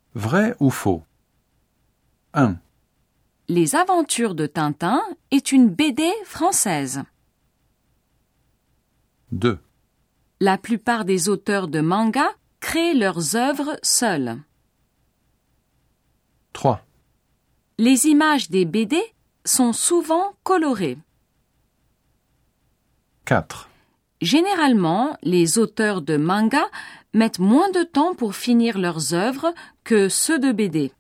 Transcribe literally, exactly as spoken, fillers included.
Vrai ou faux? un. Les aventures de Tintin est une B D française. deux. La plupart des auteurs de manga créent leurs œuvres seuls. trois. Les images des B D sont souvent colorées. quatre. Généralement, les auteurs de manga mettent moins de temps pour finir leurs œuvres que ceux de B D.